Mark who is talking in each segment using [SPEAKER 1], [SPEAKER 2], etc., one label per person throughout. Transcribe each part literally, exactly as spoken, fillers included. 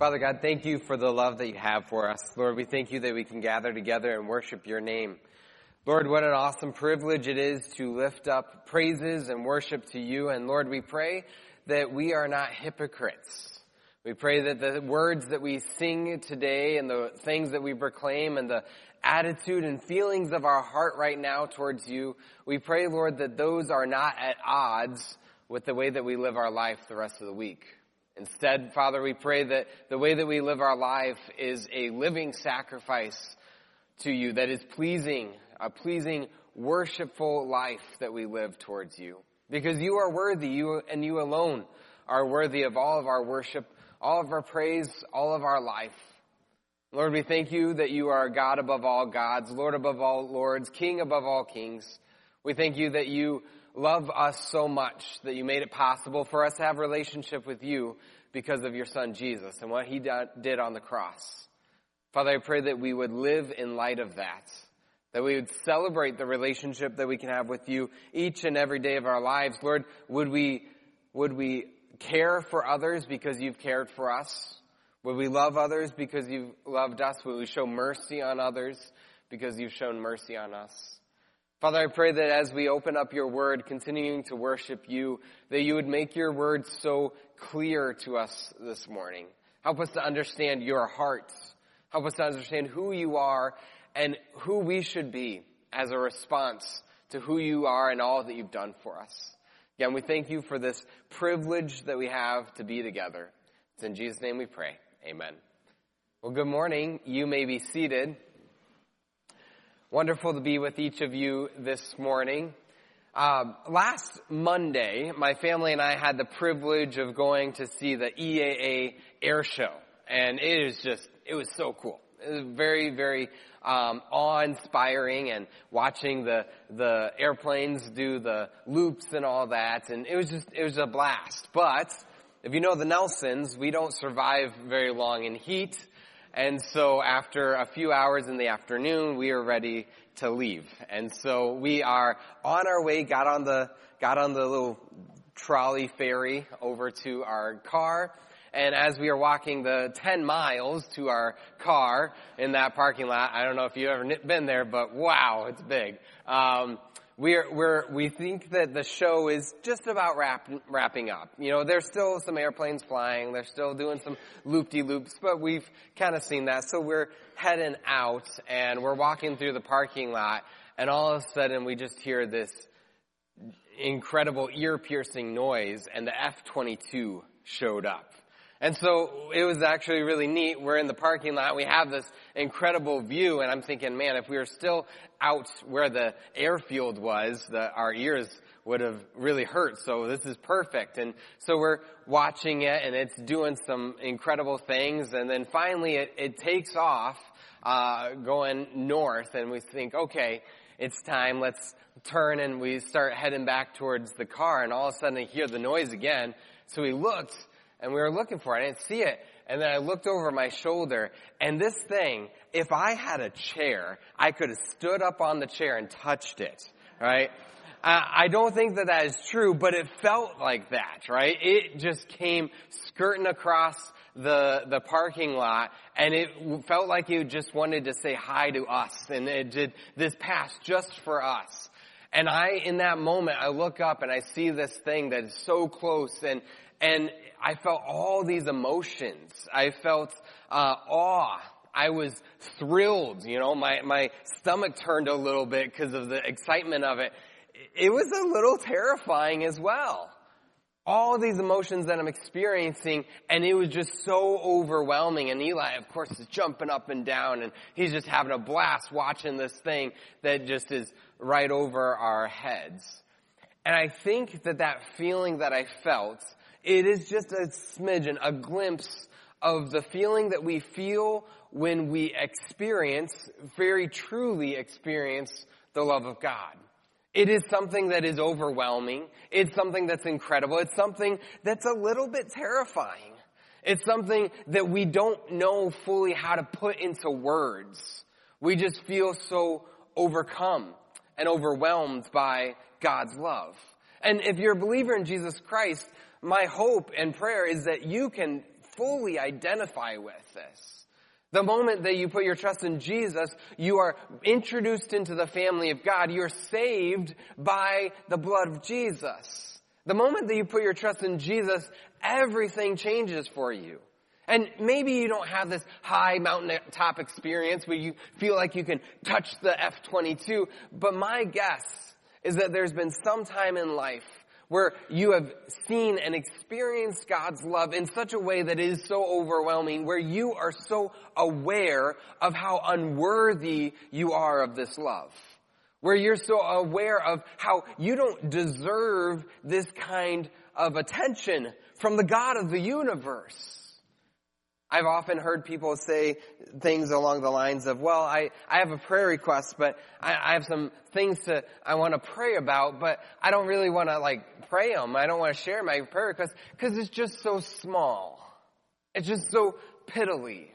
[SPEAKER 1] Father God, thank you for the love that you have for us. Lord, we thank you that we can gather together and worship your name. Lord, what an awesome privilege it is to lift up praises and worship to you. And Lord, we pray that we are not hypocrites. We pray that the words that we sing today and the things that we proclaim and the attitude and feelings of our heart right now towards you, we pray, Lord, that those are not at odds with the way that we live our life the rest of the week. Instead, Father, we pray that the way that we live our life is a living sacrifice to you that is pleasing, a pleasing, worshipful life that we live towards you. Because you are worthy, you and you alone are worthy of all of our worship, all of our praise, all of our life. Lord, we thank you that you are God above all gods, Lord above all lords, King above all kings. We thank you that you love us so much that you made it possible for us to have a relationship with you because of your son Jesus and what he did on the cross. Father, I pray that we would live in light of that, that we would celebrate the relationship that we can have with you each and every day of our lives. Lord, would we, would we care for others because you've cared for us? Would we love others because you've loved us? Would we show mercy on others because you've shown mercy on us? Father, I pray that as we open up your word, continuing to worship you, that you would make your word so clear to us this morning. Help us to understand your heart. Help us to understand who you are and who we should be as a response to who you are and all that you've done for us. Again, we thank you for this privilege that we have to be together. It's in Jesus' name we pray. Amen. Well, good morning. You may be seated. Wonderful to be with each of you this morning. Uh, last Monday, my family and I had the privilege of going to see the E A A Air Show. And it is just, it was so cool. It was very, very um, awe-inspiring, and watching the the airplanes do the loops and all that. And it was just, it was a blast. But if you know the Nelsons, we don't survive very long in heat. And so after a few hours in the afternoon, we are ready to leave. And so we are on our way, got on the, got on the little trolley ferry over to our car. And as we are walking the ten miles to our car in that parking lot, I don't know if you've ever been there, but wow, it's big. Um, We're, we're, we think that the show is just about wrap, wrapping up. You know, there's still some airplanes flying. They're still doing some loop-de-loops, but we've kind of seen that. So we're heading out, and we're walking through the parking lot, and all of a sudden we just hear this incredible ear-piercing noise, and the F twenty-two showed up. And so it was actually really neat. We're in the parking lot. We have this incredible view, and I'm thinking, man, if we were still out where the airfield was, the, our ears would have really hurt. So this is perfect. And so we're watching it, and it's doing some incredible things. And then finally it, it takes off uh going north, and we think, okay, it's time. Let's turn, and we start heading back towards the car. And all of a sudden I hear the noise again. So we looked. And we were looking for it. I didn't see it. And then I looked over my shoulder. And this thing, if I had a chair, I could have stood up on the chair and touched it. Right? I don't think that that is true, but it felt like that. Right? It just came skirting across the the parking lot. And it felt like it just wanted to say hi to us. And it did this pass just for us. And I, in that moment, I look up and I see this thing that is so close. And And I felt all these emotions. I felt uh, awe. I was thrilled. You know, my, my stomach turned a little bit because of the excitement of it. It was a little terrifying as well. All these emotions that I'm experiencing, and it was just so overwhelming. And Eli, of course, is jumping up and down, and he's just having a blast watching this thing that just is right over our heads. And I think that that feeling that I felt, it is just a smidgen, a glimpse of the feeling that we feel when we experience, very truly experience, the love of God. It is something that is overwhelming. It's something that's incredible. It's something that's a little bit terrifying. It's something that we don't know fully how to put into words. We just feel so overcome and overwhelmed by God's love. And if you're a believer in Jesus Christ, my hope and prayer is that you can fully identify with this. The moment that you put your trust in Jesus, you are introduced into the family of God. You're saved by the blood of Jesus. The moment that you put your trust in Jesus, everything changes for you. And maybe you don't have this high mountaintop experience where you feel like you can touch the F twenty-two, but my guess is that there's been some time in life where you have seen and experienced God's love in such a way that it is so overwhelming, where you are so aware of how unworthy you are of this love. Where you're so aware of how you don't deserve this kind of attention from the God of the universe. I've often heard people say things along the lines of, well, I, I have a prayer request, but I, I have some things to, I want to pray about, but I don't really want to like pray them. I don't want to share my prayer request because it's just so small. It's just so piddly.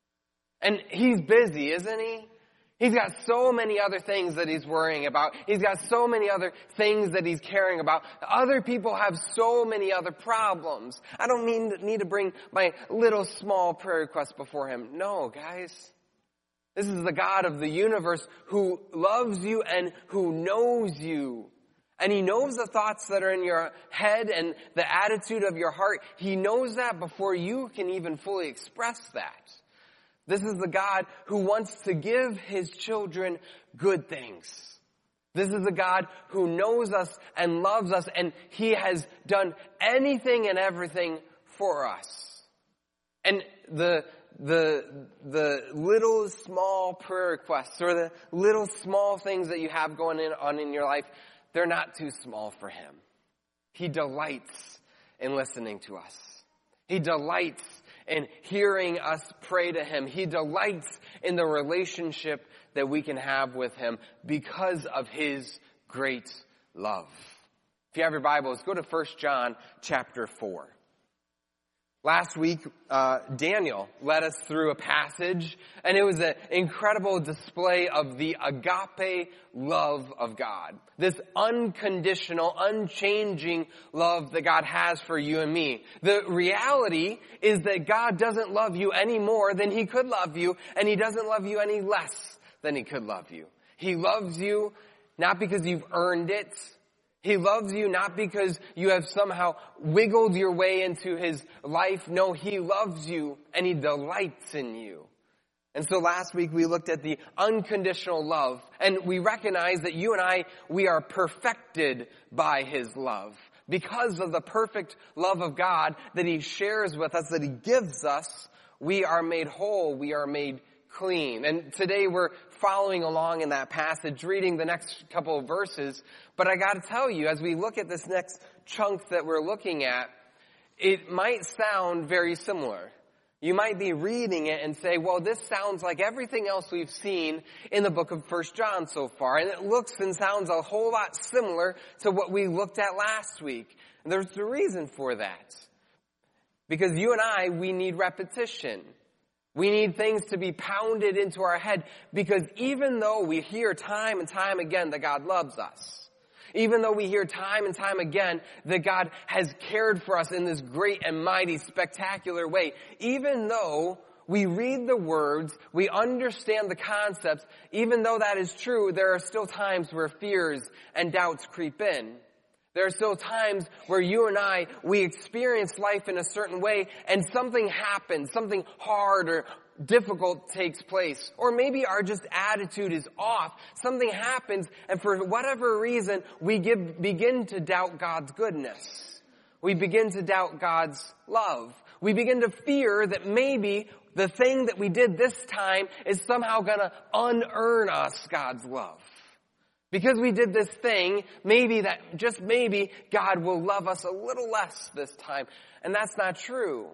[SPEAKER 1] And he's busy, isn't he? He's got so many other things that he's worrying about. He's got so many other things that he's caring about. Other people have so many other problems. I don't mean need to bring my little small prayer request before him. No, guys. This is the God of the universe who loves you and who knows you. And he knows the thoughts that are in your head and the attitude of your heart. He knows that before you can even fully express that. This is the God who wants to give his children good things. This is the God who knows us and loves us, and he has done anything and everything for us. And the the the little small prayer requests or the little small things that you have going in, on in your life, they're not too small for him. He delights in listening to us. He delights in hearing us pray to him. He delights in the relationship that we can have with him because of his great love. If you have your Bibles, go to First John chapter four. Last week, uh, Daniel led us through a passage, and it was an incredible display of the agape love of God. This unconditional, unchanging love that God has for you and me. The reality is that God doesn't love you any more than he could love you, and he doesn't love you any less than he could love you. He loves you not because you've earned it. He loves you not because you have somehow wiggled your way into his life. No, he loves you and he delights in you. And so last week we looked at the unconditional love, and we recognize that you and I, we are perfected by his love. Because of the perfect love of God that he shares with us, that he gives us, we are made whole, we are made clean. And today we're following along in that passage, reading the next couple of verses. But I got to tell you, as we look at this next chunk that we're looking at, it might sound very similar. You might be reading it and say, well, this sounds like everything else we've seen in the book of First John so far. And it looks and sounds a whole lot similar to what we looked at last week. And there's a reason for that. Because you and I, we need repetition. We need things to be pounded into our head, because even though we hear time and time again that God loves us, even though we hear time and time again that God has cared for us in this great and mighty, spectacular way, even though we read the words, we understand the concepts, even though that is true, there are still times where fears and doubts creep in. There are still times where you and I, we experience life in a certain way and something happens, something hard or difficult takes place. Or maybe our just attitude is off. Something happens, and for whatever reason, we give, begin to doubt God's goodness. We begin to doubt God's love. We begin to fear that maybe the thing that we did this time is somehow going to unearn us God's love. Because we did this thing, maybe that, just maybe, God will love us a little less this time. And that's not true.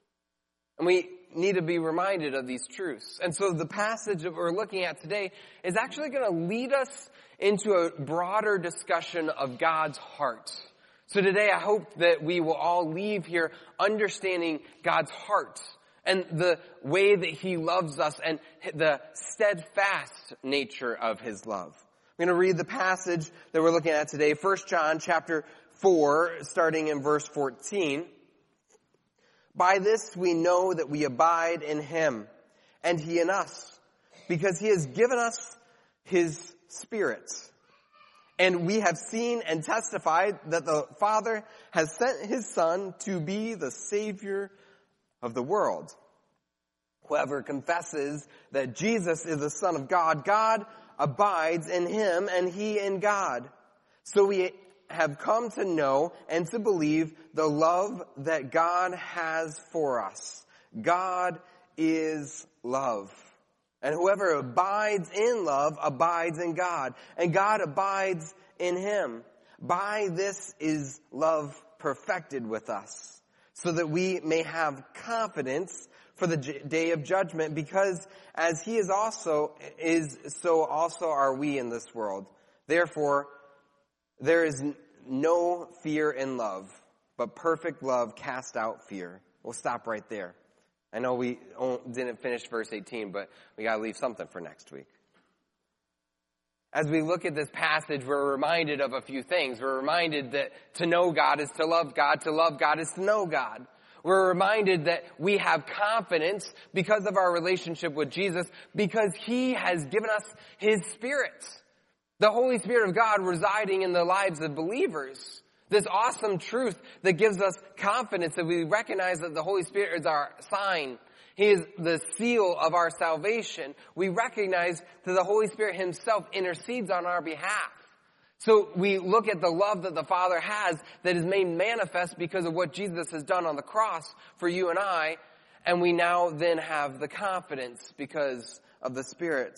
[SPEAKER 1] And we need to be reminded of these truths. And so the passage that we're looking at today is actually going to lead us into a broader discussion of God's heart. So today I hope that we will all leave here understanding God's heart and the way that he loves us and the steadfast nature of his love. I'm going to read the passage that we're looking at today, First John chapter four, starting in verse fourteen.
[SPEAKER 2] By this we know that we abide in him, and he in us, because he has given us his Spirit. And we have seen and testified that the Father has sent his Son to be the Savior of the world. Whoever confesses that Jesus is the Son of God, God abides in him, and he in God. So we have come to know and to believe the love that God has for us. God is love. And whoever abides in love abides in God, and God abides in him. By this is love perfected with us, so that we may have confidence for the day of judgment, because as he is also is, so also are we in this world. Therefore, there is no fear in love, but perfect love casts out fear. We'll stop right there. I know we didn't finish verse eighteen, but we got to leave something for next week. As we look at this passage, we're reminded of a few things. We're reminded that to know God is to love God. To love God is to know God. We're reminded that we have confidence because of our relationship with Jesus, because he has given us his Spirit. The Holy Spirit of God residing in the lives of believers. This awesome truth that gives us confidence that we recognize that the Holy Spirit is our sign. He is the seal of our salvation. We recognize that the Holy Spirit himself intercedes on our behalf. So we look at the love that the Father has that is made manifest because of what Jesus has done on the cross for you and I, and we now then have the confidence because of the Spirit.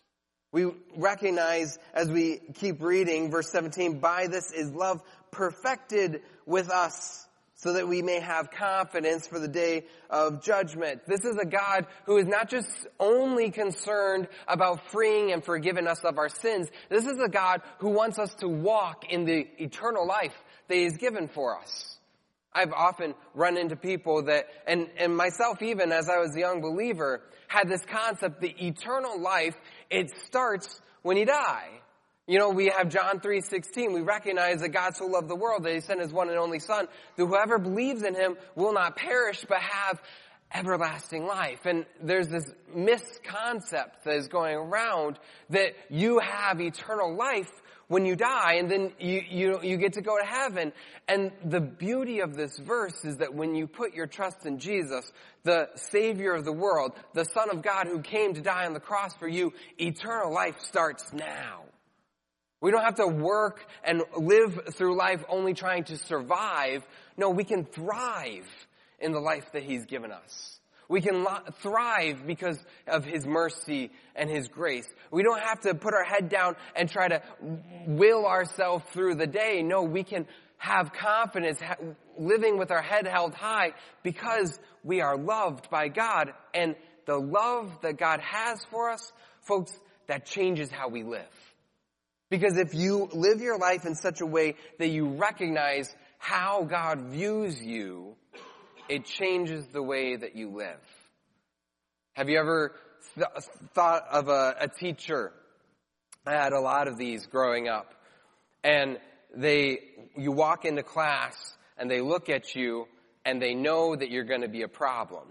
[SPEAKER 2] We recognize as we keep reading verse seventeen, by this is love perfected with us, so that we may have confidence for the day of judgment. This is a God who is not just only concerned about freeing and forgiving us of our sins. This is a God who wants us to walk in the eternal life that he has given for us. I've often run into people that, and, and myself even as I was a young believer, had this concept, the eternal life, it starts when you die. You know, we have John three sixteen. We recognize that God so loved the world that he sent his one and only Son, that whoever believes in him will not perish but have everlasting life. And there's this misconcept that is going around that you have eternal life when you die, and then you, you, you get to go to heaven. And the beauty of this verse is that when you put your trust in Jesus, the Savior of the world, the Son of God who came to die on the cross for you, eternal life starts now. We don't have to work and live through life only trying to survive. No, we can thrive in the life that he's given us. We can thrive because of his mercy and his grace. We don't have to put our head down and try to will ourselves through the day. No, we can have confidence living with our head held high because we are loved by God. And the love that God has for us, folks, that changes how we live. Because if you live your life in such a way that you recognize how God views you, it changes the way that you live. Have you ever th- thought of a, a teacher? I had a lot of these growing up. And they, you walk into class and they look at you and they know that you're going to be a problem.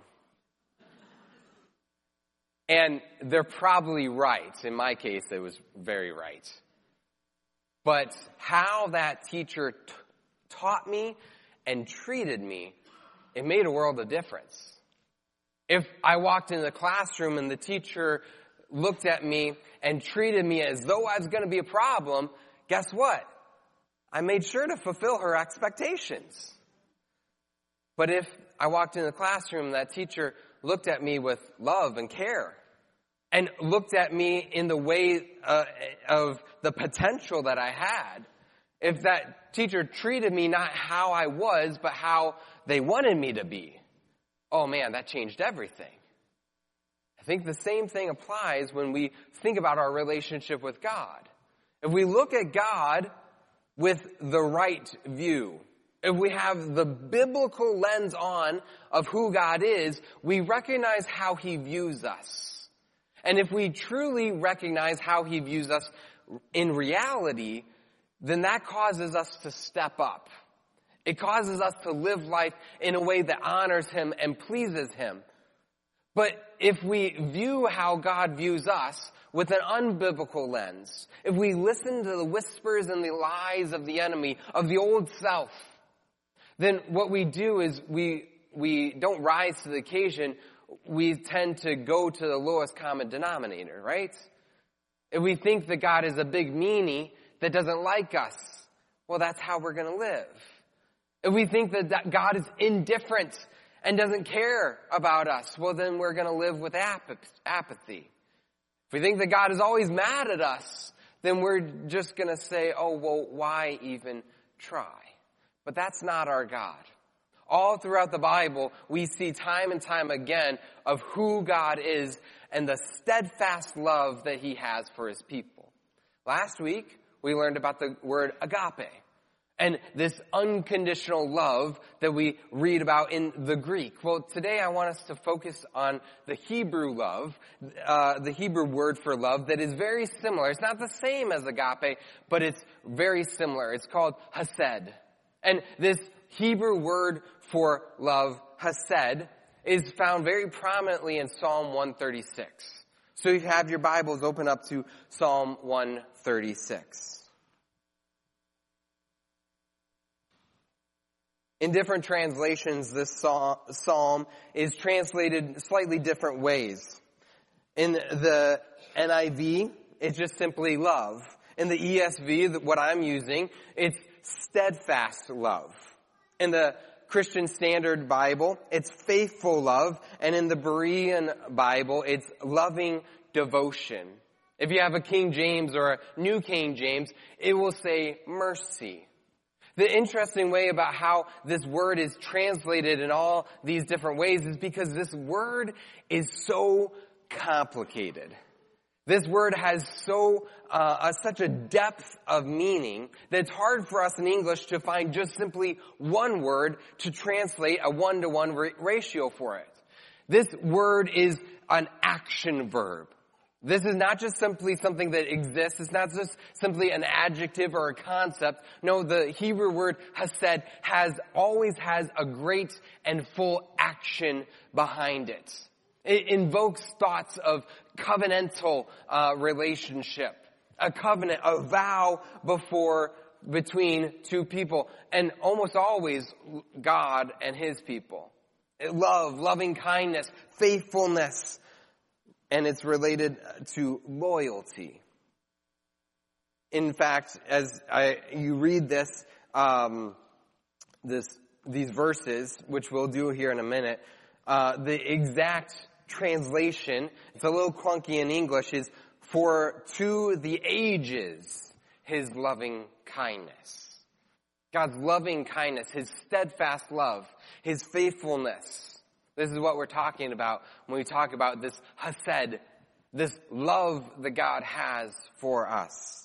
[SPEAKER 2] And they're probably right. In my case, it was very right. But how that teacher t- taught me and treated me, it made a world of difference. If I walked into the classroom and the teacher looked at me and treated me as though I was going to be a problem, guess what? I made sure to fulfill her expectations. But if I walked into the classroom and that teacher looked at me with love and care, and looked at me in the way uh, of the potential that I had, if that teacher treated me not how I was, but how they wanted me to be, oh man, that changed everything. I think the same thing applies when we think about our relationship with God. If we look at God with the right view, if we have the biblical lens on of who God is, we recognize how he views us. And if we truly recognize how he views us in reality, then that causes us to step up.
[SPEAKER 1] It causes us to live life in a way that honors him and pleases him. But if we view how God views us with an unbiblical lens, if we listen to the whispers and the lies of the enemy, of the old self, then what we do is we we don't rise to the occasion. We tend to go to the lowest common denominator, right? If we think that God is a big meanie that doesn't like us, well, that's how we're going to live. If we think that God is indifferent and doesn't care about us, well, then we're going to live with apathy. If we think that God is always mad at us, then we're just going to say, oh, well, why even try? But that's not our God. All throughout the Bible, we see time and time again of who God is and the steadfast love that he has for his people. Last week, we learned about the word agape and this unconditional love that we read about in the Greek. Well, today I want us to focus on the Hebrew love, uh, the Hebrew word for love that is very similar. It's not the same as agape, but it's very similar. It's called hesed. And this Hebrew word for love, hesed, is found very prominently in Psalm one thirty-six. So you have your Bibles open up to Psalm one thirty-six. In different translations, this psalm is translated slightly different ways. In the N I V, it's just simply love. In the E S V, what I'm using, it's steadfast love. In the Christian Standard Bible, it's faithful love. And in the Berean Bible, it's loving devotion. If you have a King James or a New King James, it will say mercy. The interesting way about how this word is translated in all these different ways is because this word is so complicated. This word has so uh, uh, such a depth of meaning that it's hard for us in English to find just simply one word to translate a one-to-one ra- ratio for it. This word is an action verb. This is not just simply something that exists. It's not just simply an adjective or a concept. No, the Hebrew word hesed has always has a great and full action behind it. It invokes thoughts of covenantal uh, relationship, a covenant, a vow before between two people, and almost always God and his people. Love, loving kindness, faithfulness. And it's related to loyalty. In fact, as I, you read this, um, this, these verses, which we'll do here in a minute, uh, the exact translation, it's a little clunky in English, is for to the ages, his loving kindness. God's loving kindness, his steadfast love, his faithfulness. This is what we're talking about when we talk about this hesed, this love that God has for us.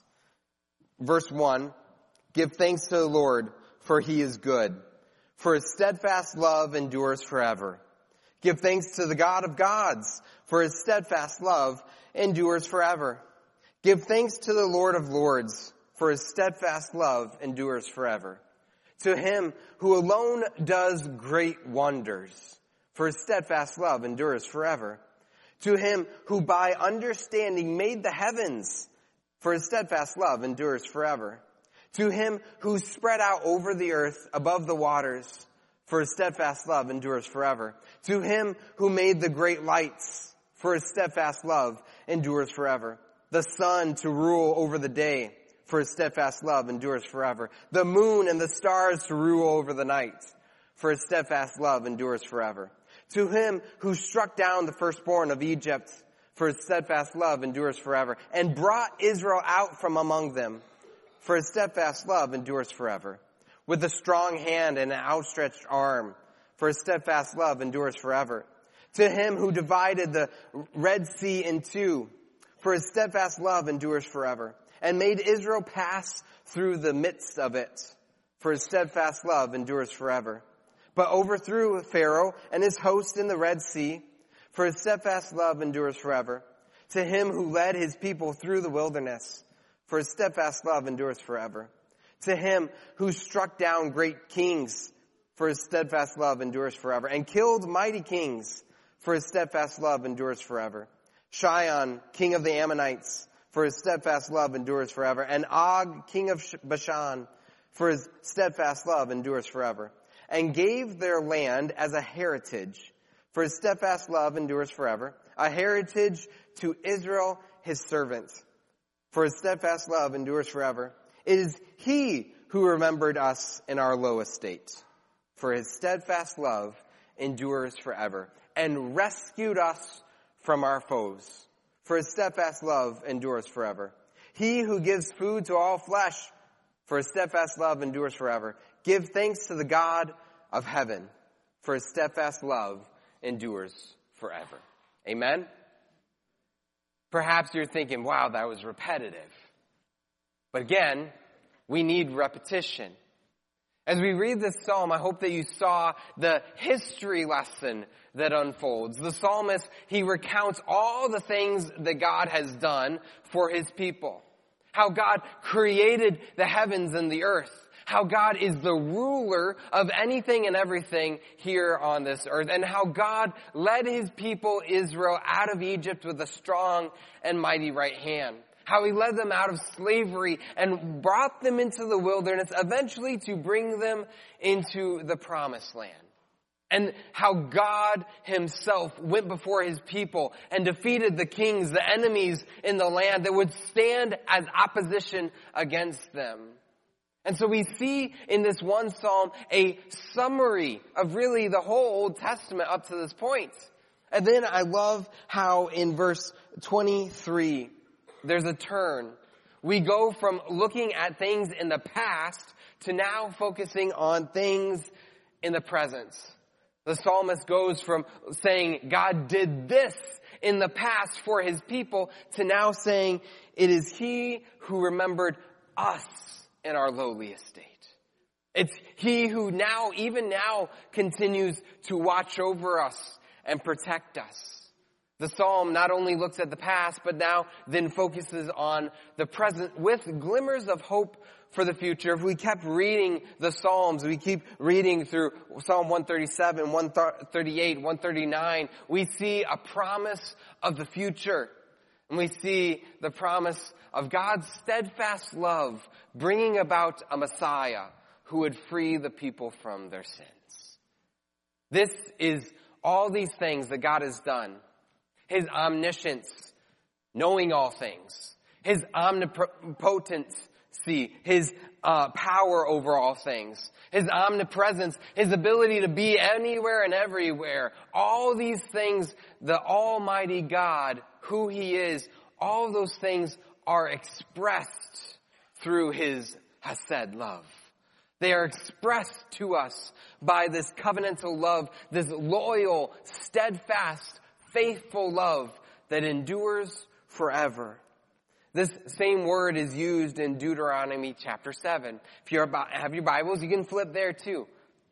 [SPEAKER 1] Verse one, give thanks to the Lord, for he is good, for his steadfast love endures forever. Give thanks to the God of gods, for his steadfast love endures forever. Give thanks to the Lord of lords, for his steadfast love endures forever. To him who alone does great wonders, for his steadfast love endures forever. To him who by understanding made the heavens, for his steadfast love endures forever. To him who spread out over the earth above the waters, for his steadfast love endures forever. To him who made the great lights, for his steadfast love endures forever. The sun to rule over the day, for his steadfast love endures forever. The moon and the stars to rule over the night, for his steadfast love endures forever. To him who struck down the firstborn of Egypt, for his steadfast love endures forever, and brought Israel out from among them, for his steadfast love endures forever. With a strong hand and an outstretched arm, for his steadfast love endures forever. To him who divided the Red Sea in two, for his steadfast love endures forever, and made Israel pass through the midst of it, for his steadfast love endures forever. But overthrew Pharaoh and his host in the Red Sea, for his steadfast love endures forever. To him who led his people through the wilderness, for his steadfast love endures forever.
[SPEAKER 2] To him who struck down great kings, for his steadfast love endures forever, and killed mighty kings, for his steadfast love endures forever. Shion, king of the Ammonites, for his steadfast love endures forever, and Og, king of Bashan, for his steadfast love endures forever, and gave their land as a heritage, for his steadfast love endures forever, a heritage to Israel, his servant, for his steadfast love endures forever. It is he who remembered us in our low estate, for his steadfast love endures forever, and rescued us from our foes, for his steadfast love endures forever. He who gives food to all flesh, for his steadfast love endures forever. Give thanks to the God of heaven, for his steadfast love endures forever. Amen? Perhaps you're thinking, wow, that was repetitive. But again, we need repetition. As we read this psalm, I hope that you saw the history lesson that unfolds. The psalmist, he recounts all the things that God has done for his people. How God created the heavens and the earth. How God is the ruler of anything and everything here on this earth. And how God led his people Israel out of Egypt with a strong and mighty right hand. How he led them out of slavery and brought them into the wilderness, eventually to bring them into the promised land. And how God himself went before his people and defeated the kings, the enemies in the land that would stand as opposition against them. And so we see in this one psalm a summary of really the whole Old Testament up to this point. And then I love how in verse twenty-three, there's a turn. We go from looking at things in the past to now focusing on things in the present. The psalmist goes from saying God did this in the past for his people to now saying it is he who remembered us in our lowly estate. It's he who now, even now, continues to watch over us and protect us. The psalm not only looks at the past, but now then focuses on the present with glimmers of hope for the future. If we kept reading the Psalms, we keep reading through Psalm one thirty-seven, one thirty-eight, one thirty-nine, we see a promise of the future. And we see the promise of God's steadfast love bringing about a Messiah who would free the people from their sins. This is all these things that God has done. His omniscience, knowing all things. His omnipotency, his uh, power over all things. His omnipresence, his ability to be anywhere and everywhere. All these things, the Almighty God, who he is, all of those things are expressed through his Hesed love. They are expressed to us by this covenantal love, this loyal, steadfast, faithful love that endures forever. This same word is used in Deuteronomy chapter seven. If you have your Bibles, you can flip there too.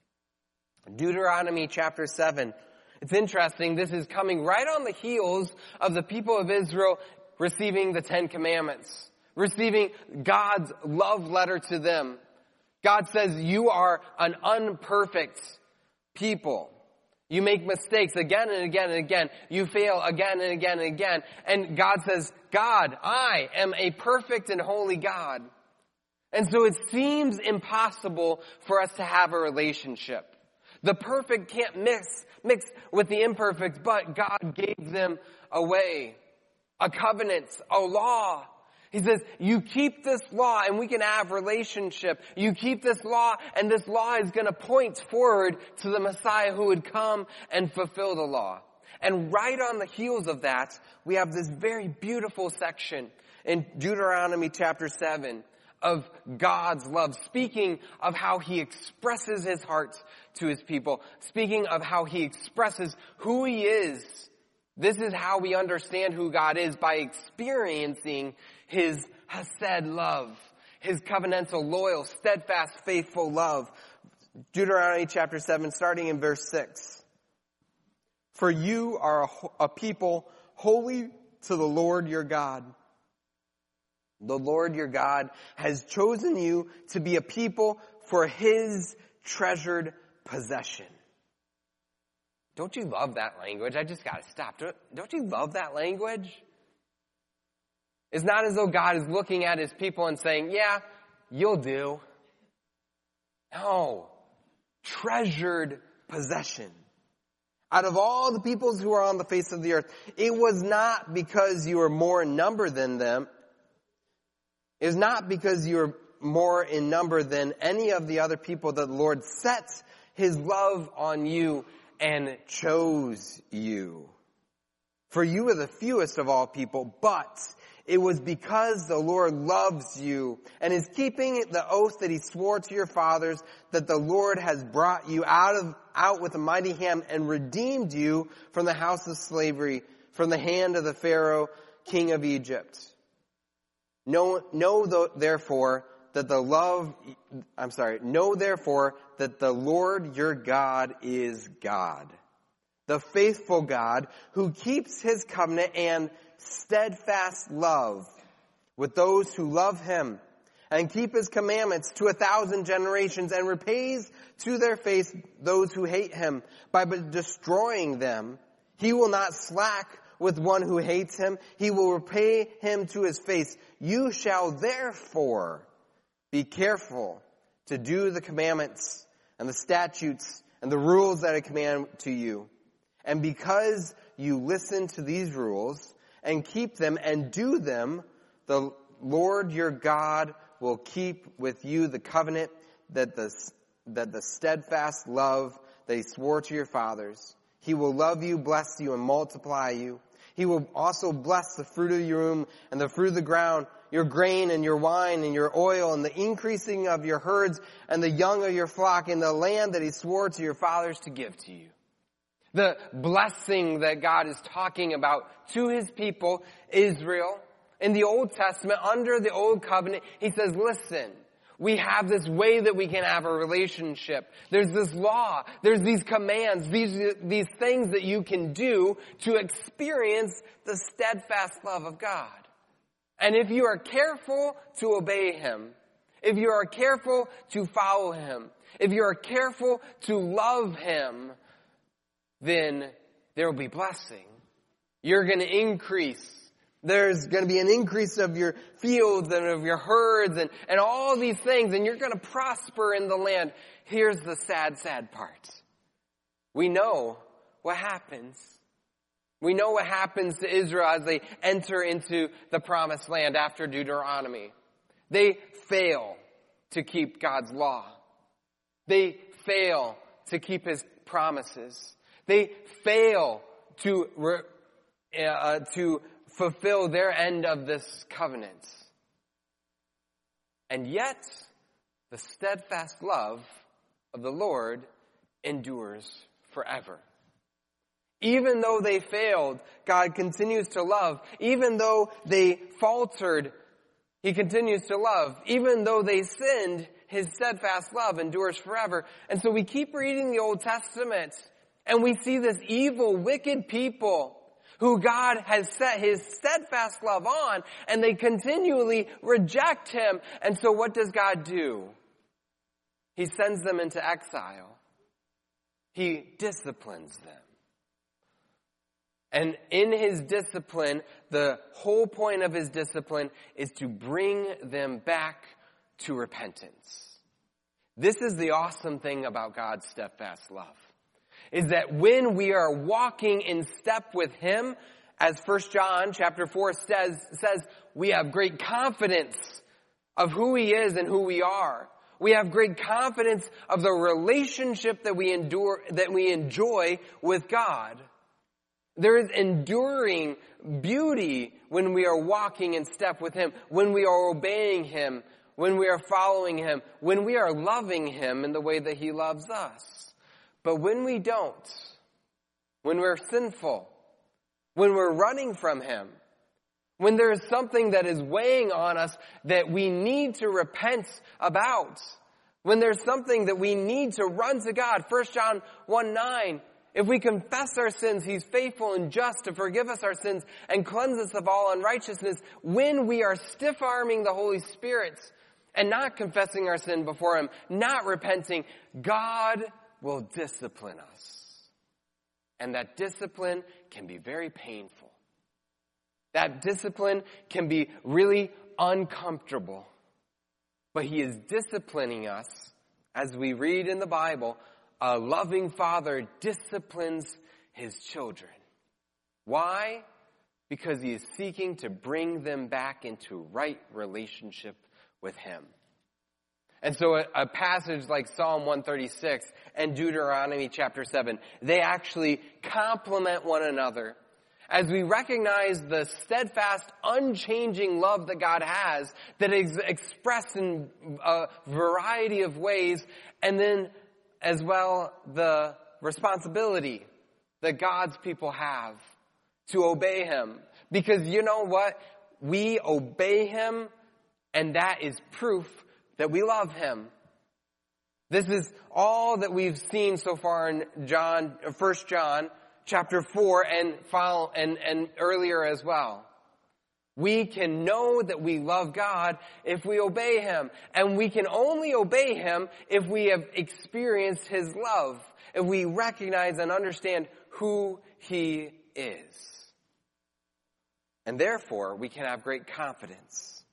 [SPEAKER 2] Deuteronomy chapter seven. It's interesting. This is coming right on the heels of the people of Israel receiving the Ten Commandments, receiving God's love letter to them. God says, you are an unperfect people. You make mistakes again and again and again. You fail again and again and again. And God says, God, I am a perfect and holy God. And so it seems impossible for us to have a relationship. The perfect can't mix, mix with the imperfect, but God gave them a way, a covenant, a law. He says, you keep this law and we can have relationship. You keep this law and this law is going to point forward to the Messiah who would come and fulfill the law. And right on the heels of that, we have this very beautiful section in Deuteronomy chapter seven of God's love, speaking of how he expresses his heart to his people, speaking of how he expresses who he is. This is how we understand who God is, by experiencing his Hesed love, his covenantal, loyal, steadfast, faithful love. Deuteronomy chapter seven, starting in verse six. For you are a, a people holy to the Lord your God. The Lord your God has chosen you to be a people for his treasured possession.
[SPEAKER 1] Don't you love that language? I just got to stop. Don't, don't you love that language? It's not as though God is looking at his people and saying, yeah, you'll do. No.
[SPEAKER 2] Treasured possession. Out of all the peoples who are on the face of the earth, it was not because you were more in number than them. It was not because you were more in number than any of the other people that the Lord set his love on you and chose you. For you were the fewest of all people, but it was because the Lord loves you and is keeping the oath that he swore to your fathers that the Lord has brought you out of out with a mighty hand and redeemed you from the house of slavery, from the hand of the Pharaoh, king of Egypt. Know, know therefore that the love, I'm sorry, know therefore that the Lord your God is God, the faithful God who keeps his covenant and steadfast love with those who love him and keep his commandments to a thousand generations and repays to their face those who hate him by destroying them. He will not slack with one who hates him. He will repay him to his face. You shall therefore be careful to do the commandments and the statutes and the rules that I command to you. And because you listen to these rules and keep them and do them, the Lord your God will keep with you the covenant that the, that the steadfast love that he swore to your fathers. He will love you, bless you, and multiply you. He will also bless the fruit of your womb and the fruit of the ground, your grain and your wine and your oil and the increasing of your herds and the young of your flock in the land that he swore to your fathers to give to you. The blessing that God is talking about to his people, Israel, in the Old Testament, under the Old Covenant, he says, listen, we have this way that we can have a relationship. There's this law. There's these commands, these, these things that you can do to experience the steadfast love of God. And if you are careful to obey him, if you are careful to follow him, if you are careful to love him, then there will be blessing. You're going to increase. There's going to be an increase of your fields and of your herds and, and all these things, and you're going to prosper in the land. Here's the sad, sad part. We know what happens. We know what happens to Israel as they enter into the promised land after Deuteronomy. They fail to keep God's law. They fail to keep his promises. They fail to uh, to fulfill their end of this covenant. And yet, the steadfast love of the Lord endures forever. Even though they failed, God continues to love. Even though they faltered, he continues to love. Even though they sinned, his steadfast love endures forever. And so we keep reading the Old Testament, and we see this evil, wicked people who God has set his steadfast love on, and they continually reject him. And so what does God do? He sends them into exile. He disciplines them. And in his discipline, the whole point of his discipline is to bring them back to repentance. This is the awesome thing about God's steadfast love, is that when we are walking in step with him, as First John chapter four says, says, we have great confidence of who he is and who we are. We have great confidence of the relationship that we endure, that we enjoy with God. There is enduring beauty when we are walking in step with him, when we are obeying him, when we are following him, when we are loving him in the way that he loves us. But when we don't, when we're sinful, when we're running from him, when there is something that is weighing on us that we need to repent about, when there's something that we need to run to God, First John one nine,
[SPEAKER 1] If we confess our sins, He's faithful and just to forgive us our sins and cleanse us of all unrighteousness. When we are stiff-arming the Holy Spirit and not confessing our sin before Him, not repenting, God will discipline us. And that discipline can be very painful. That discipline can be really uncomfortable. But He is disciplining us, as we read in the Bible. A loving father disciplines his children. Why? Because he is seeking to bring them back into right relationship with Him. And so a, a passage like Psalm one thirty-six and Deuteronomy chapter seven, they actually complement one another. As we recognize the steadfast, unchanging love that God has, that is expressed in a variety of ways, and then as well the responsibility that God's people have to obey Him. Because you know what? We obey Him, and that is proof that we love Him. This is all that we've seen so far in John, First John chapter four and follow, and, and earlier as well. We can know that we love God if we obey Him. And we can only obey Him if we have experienced His love, if we recognize and understand who He is. And therefore, we can have great confidence.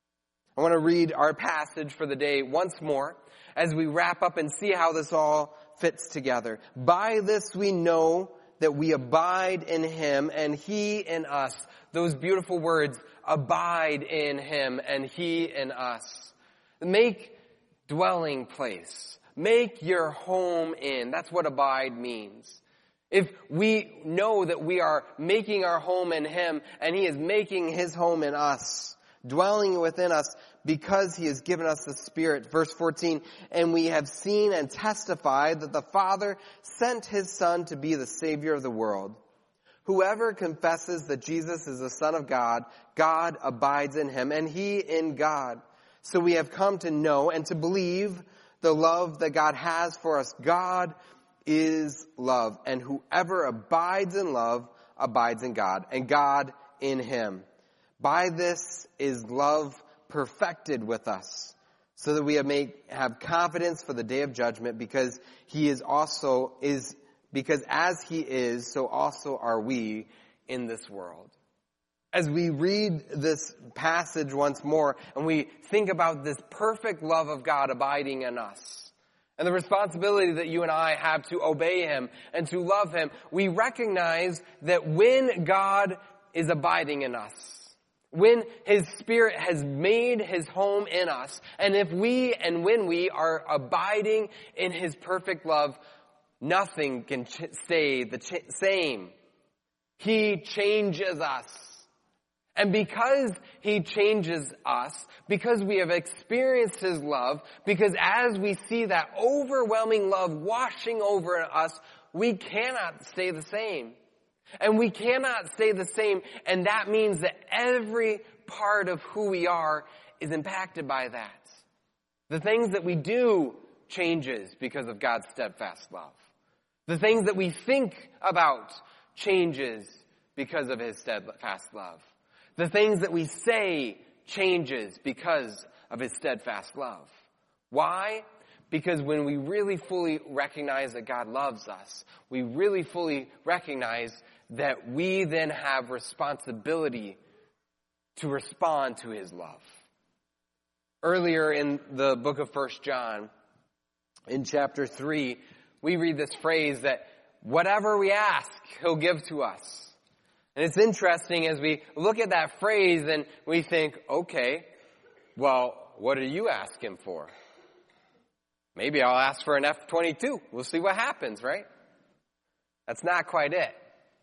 [SPEAKER 1] I want to read our passage for the day once more as we wrap up and see how this all fits together. By this we know that we abide in Him and He in us. Those beautiful words, abide in Him and He in us. Make dwelling place. Make your home in. That's what abide means. If we know that we are making our home in Him and He is making His home in us, dwelling within us because He has given us the Spirit. Verse fourteen, and we have seen and testified that the Father sent His Son to be the Savior of the world. Whoever confesses that Jesus is the Son of God, God abides in Him and He in God. So we have come to know and to believe the love that God has for us. God is love, and whoever abides in love abides in God, and God in Him. By this is love perfected with us, so that we have, make, have confidence for the day of judgment, because He is also is because as He is, so also are we in this world. As we read this passage once more, and we think about this perfect love of God abiding in us, and the responsibility that you and I have to obey Him and to love Him, we recognize that when God is abiding in us, when His Spirit has made His home in us, and if we and when we are abiding in His perfect love, nothing can ch- stay the ch- same. He changes us. And because He changes us, because we have experienced His love, because as we see that overwhelming love washing over us, we cannot stay the same. And we cannot stay the same, and that means that every part of who we are is impacted by that. The things that we do changes because of God's steadfast love. The things that we think about changes because of His steadfast love. The things that we say changes because of His steadfast love. Why? Because when we really fully recognize that God loves us, we really fully recognize that we then have responsibility to respond to His love. Earlier in the book of First John, in chapter three, we read this phrase that whatever we ask, He'll give to us. And it's interesting as we look at that phrase and we think, okay, well, what do you ask Him for? Maybe I'll ask for an F twenty-two. We'll see what happens, right? That's not quite it.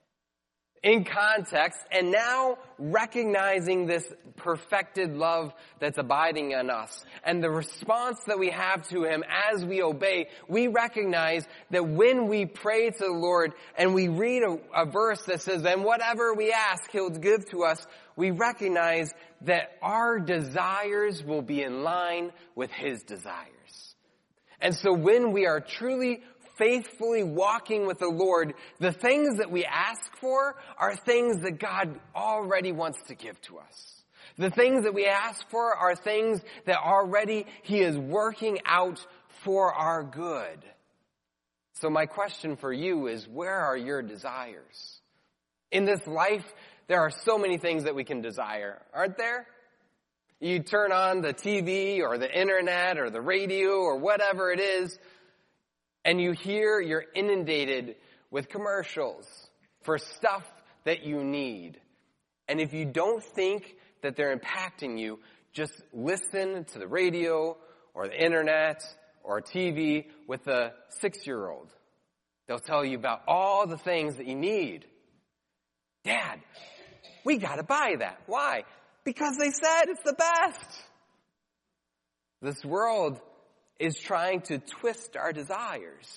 [SPEAKER 1] In context, and now recognizing this perfected love that's abiding in us, and the response that we have to Him as we obey, we recognize that when we pray to the Lord and we read a, a verse that says, and whatever we ask, He'll give to us, we recognize that our desires will be in line with His desires. And so when we are truly faithfully walking with the Lord, the things that we ask for are things that God already wants to give to us. The things that we ask for are things that already He is working out for our good. So my question for you is, where are your desires? In this life, there are so many things that we can desire, aren't there? You turn on the T V or the internet or the radio or whatever it is, and you hear you're inundated with commercials for stuff that you need. And if you don't think that they're impacting you, just listen to the radio or the internet or T V with a six-year-old. They'll tell you about all the things that you need. Dad, we gotta buy that. Why? Because they said it's the best. This world is trying to twist our desires.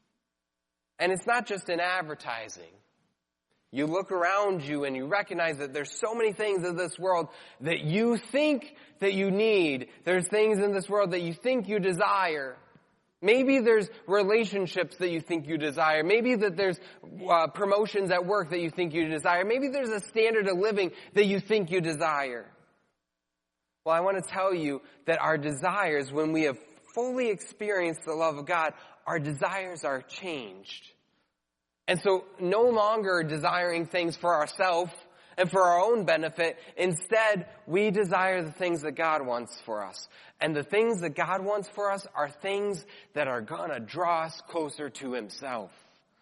[SPEAKER 1] And it's not just in advertising. You look around you and you recognize that there's so many things in this world that you think that you need. There's things in this world that you think you desire. Maybe there's relationships that you think you desire. Maybe that there's uh, promotions at work that you think you desire. Maybe there's a standard of living that you think you desire. Well, I want to tell you that our desires, when we have fully experienced the love of God, our desires are changed. And so no longer desiring things for ourselves and for our own benefit. Instead, we desire the things that God wants for us. And the things that God wants for us are things that are going to draw us closer to Himself.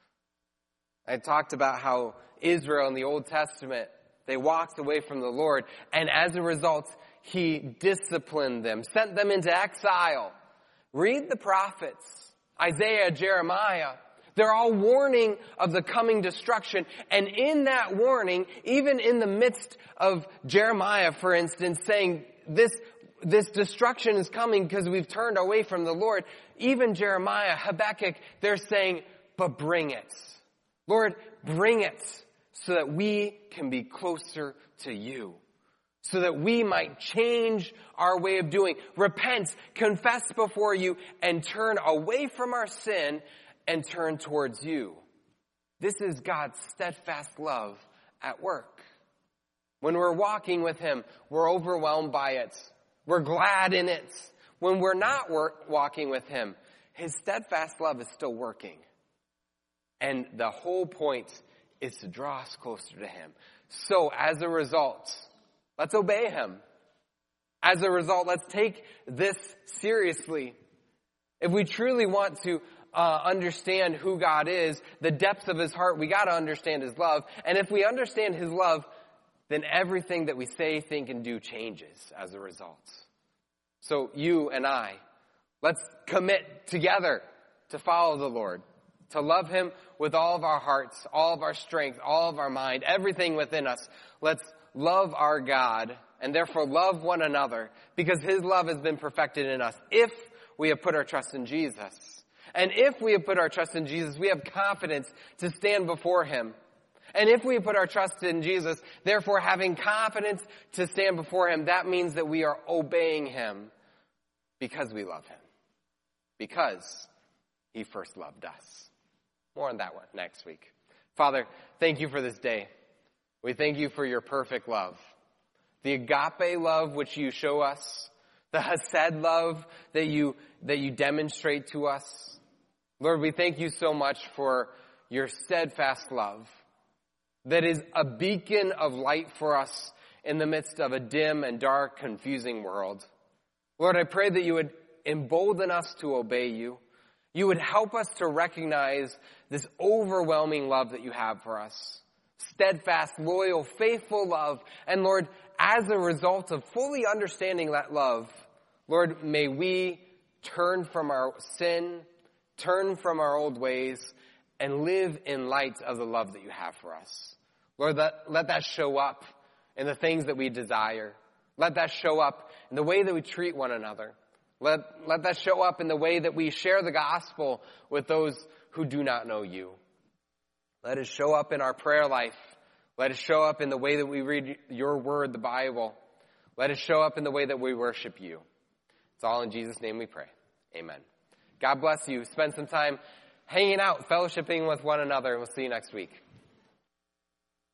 [SPEAKER 1] I talked about how Israel in the Old Testament, they walked away from the Lord. And as a result, He disciplined them, sent them into exile. Read the prophets, Isaiah, Jeremiah. They're all warning of the coming destruction. And in that warning, even in the midst of Jeremiah, for instance, saying this, this destruction is coming because we've turned away from the Lord, even Jeremiah, Habakkuk, they're saying, but bring it. Lord, bring it so that we can be closer to you. So that we might change our way of doing. Repent, confess before you, and turn away from our sin and turn towards you. This is God's steadfast love at work. When we're walking with Him, we're overwhelmed by it. We're glad in it. When we're not work, walking with Him, His steadfast love is still working. And the whole point is to draw us closer to Him. So as a result, let's obey Him. As a result, let's take this seriously. If we truly want to uh, understand who God is, the depths of His heart, we got to understand His love. And if we understand His love, then everything that we say, think, and do changes as a result. So you and I, let's commit together to follow the Lord, to love Him with all of our hearts, all of our strength, all of our mind, everything within us. Let's love our God and therefore love one another because His love has been perfected in us if we have put our trust in Jesus. And if we have put our trust in Jesus, we have confidence to stand before Him. And if we have put our trust in Jesus, therefore having confidence to stand before Him, that means that we are obeying Him because we love Him. Because He first loved us. More on that one next week. Father, thank You for this day. We thank You for Your perfect love. The agape love which You show us. The hesed love that you, that you demonstrate to us. Lord, we thank You so much for Your steadfast love that is a beacon of light for us in the midst of a dim and dark, confusing world. Lord, I pray that You would embolden us to obey You. You would help us to recognize this overwhelming love that You have for us. Steadfast, loyal, faithful love. And Lord, as a result of fully understanding that love, Lord, may we turn from our sin, turn from our old ways, and live in light of the love that You have for us. Lord, let, let that show up in the things that we desire. Let that show up in the way that we treat one another. Let, let that show up in the way that we share the gospel with those who do not know You. Let it show up in our prayer life. Let it show up in the way that we read Your word, the Bible. Let it show up in the way that we worship You. It's all in Jesus' name we pray. Amen. God bless you. Spend some time hanging out, fellowshipping with one another, and we'll see you next week.